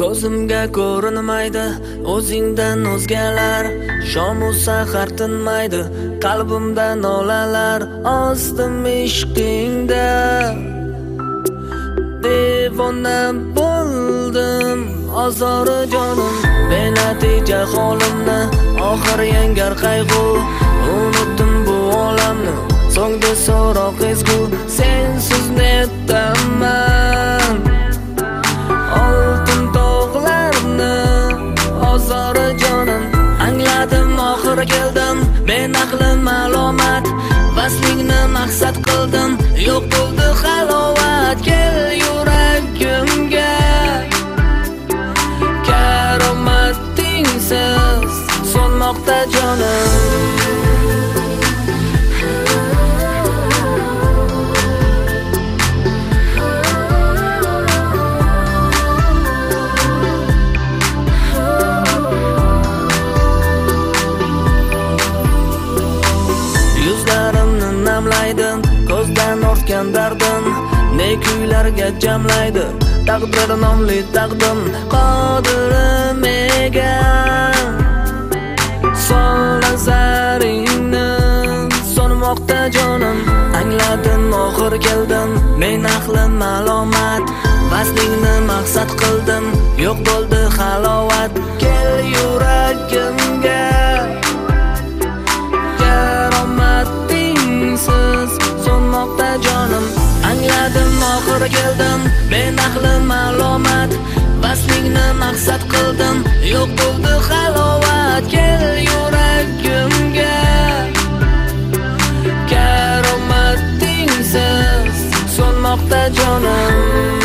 Ko'zimga ko'rinmaydi o'zingdan o'zgalar, shomu sahar tinmaydi qalbimda nolalar. Ostim ishqingda devona bo'ldim, ozori jonim benatija holimni, oxir yengar qayg'u. Unutdim bu olamni, so'ngda so'roq ezgu, sensiz netdaman. Oltin tog'larni ozori jonim, angladim oxiri keldim, benaqli ma'lumot. Vaslingni maqsad qildim, yo'q bo'ldi halovat. Kel yuragimga karomatingsiz so'nmoqda jonim. Yuzlarimni namlaydim, ko'zdan ortgan dardim, ne kuylarga jamlaydi taqdir nomli taqdim. Qodirim egan son nazaringni so'nmoqda jonim, angladim oxir keldim, men ahli ma'lumot. Vaslingni maqsad qildim, yo'q bo'ldi halovat. Kel yuragimga karomatingsiz so'nmoqda jonim, angladim oxiri keldim, men ahli ma'lumot. Vaslingni maqsad qildim, yo'q bo'ldi halovat. Kel yuragimga karomatingsiz so'nmoqda jonim.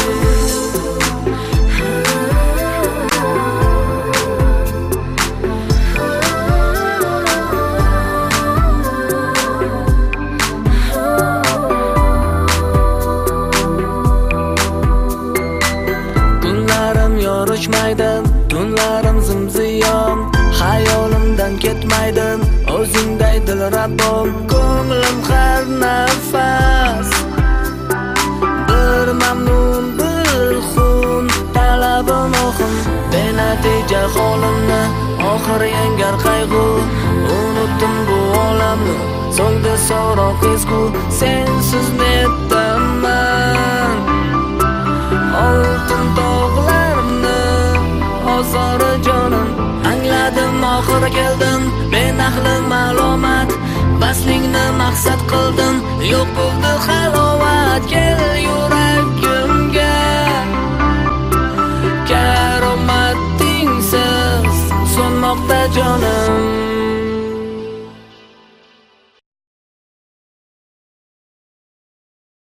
Yorishmaydi tunlarim zimziyon, hayolimdan ketmaydi o'zingday dilrabom. Ko'nglim har nafas bir mamnun, bir xun, talabim oxim, benatija holimni, oxir yengar qayg'u. Unutdim bu olamni, so'ngda so'roq ezgu, sensiz netdaman. Oltin tog'larni ozori jonim, angladim oxiri keldim, men ahli ma'lumot. Vaslingni maqsad qildim, yo'q bo'ldi halovat. Kel yuragimga karomatingsiz so'nmoqda jonim.